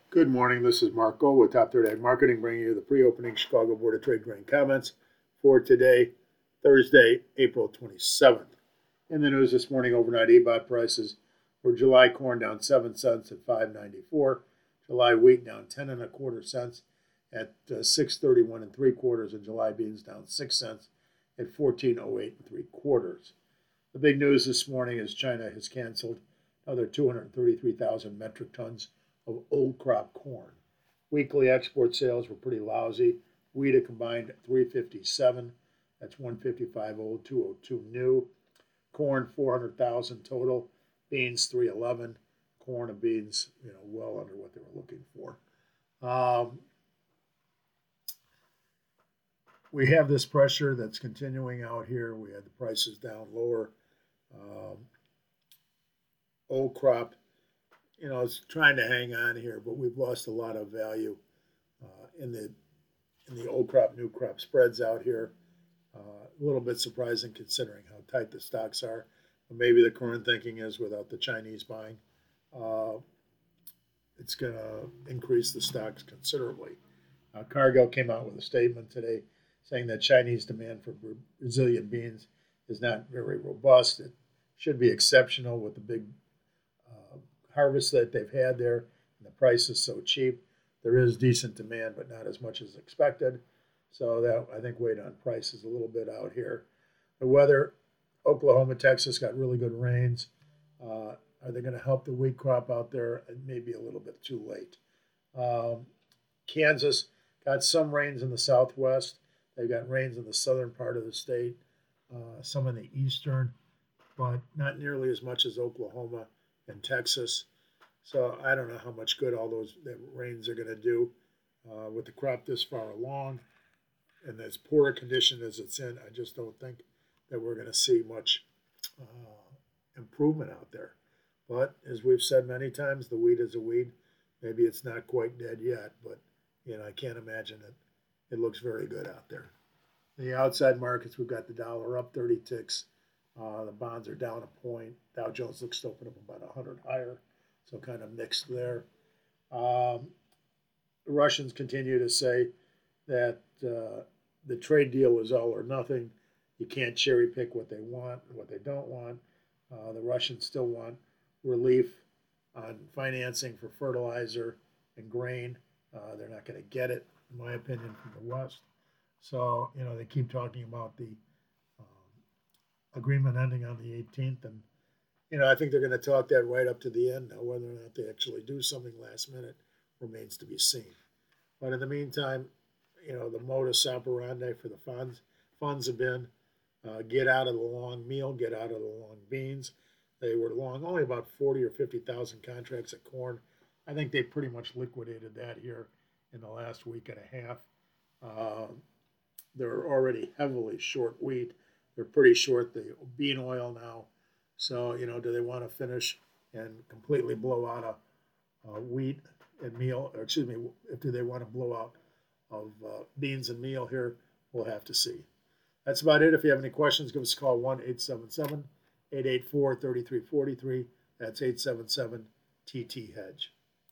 Good morning. This is Mark Gold with Top Third Ag Marketing, bringing you the pre-opening Chicago Board of Trade grain comments for today, Thursday, April 27th. In the news this morning, overnight EBOT prices for July corn down 7 cents at 5.94, July wheat down 10 and a quarter cents at 6.31 and 3/4, and July beans down 6 cents at 14.08 and 3/4. The big news this morning is China has canceled another 233,000 metric tons of old crop corn. Weekly export sales were pretty lousy. Wheat a combined 357. That's 155 old, 202 new. Corn 400,000 total. Beans 311. Corn and beans, well under what they were looking for. We have this pressure that's continuing out here. We had the prices down lower. Old crop, it's trying to hang on here, but we've lost a lot of value in the old crop, new crop spreads out here. A little bit surprising considering how tight the stocks are. But maybe the current thinking is without the Chinese buying, it's going to increase the stocks considerably. Cargill came out with a statement today saying that Chinese demand for Brazilian beans is not very robust. It should be exceptional with the big harvest that they've had there, and the price is so cheap. There is decent demand, but not as much as expected. So that, I think, weighed on prices a little bit out here. The weather, Oklahoma, Texas got really good rains. Are they going to help the wheat crop out there? It may be a little bit too late. Kansas got some rains in the southwest. They've got rains in the southern part of the state, some in the eastern, but not nearly as much as Oklahoma and Texas. So I don't know how much good all those rains are going to do with the crop this far along. And as poor a condition as it's in, I just don't think that we're going to see much improvement out there. But as we've said many times, the wheat is a weed. Maybe it's not quite dead yet, but I can't imagine it. It looks very good out there. In the outside markets, we've got the dollar up 30 ticks. The bonds are down a point. Dow Jones looks to open up about 100 higher, so kind of mixed there. The Russians continue to say that the trade deal is all or nothing. You can't cherry pick what they want and what they don't want. The Russians still want relief on financing for fertilizer and grain. They're not going to get it, in my opinion, from the West. So, they keep talking about the agreement ending on the 18th. And, I think they're going to talk that right up to the end. Now, whether or not they actually do something last minute remains to be seen. But in the meantime, the modus operandi for the funds have been get out of the long meal, get out of the long beans. They were long only about 40 or 50,000 contracts of corn. I think they pretty much liquidated that here in the last week and a half. They're already heavily short wheat. They're pretty short the bean oil now. So, do they want to finish and completely blow out a wheat and meal? Or excuse me, do they want to blow out of beans and meal here? We'll have to see. That's about it. If you have any questions, give us a call, 1-877-884-3343. That's 877-TT-HEDGE.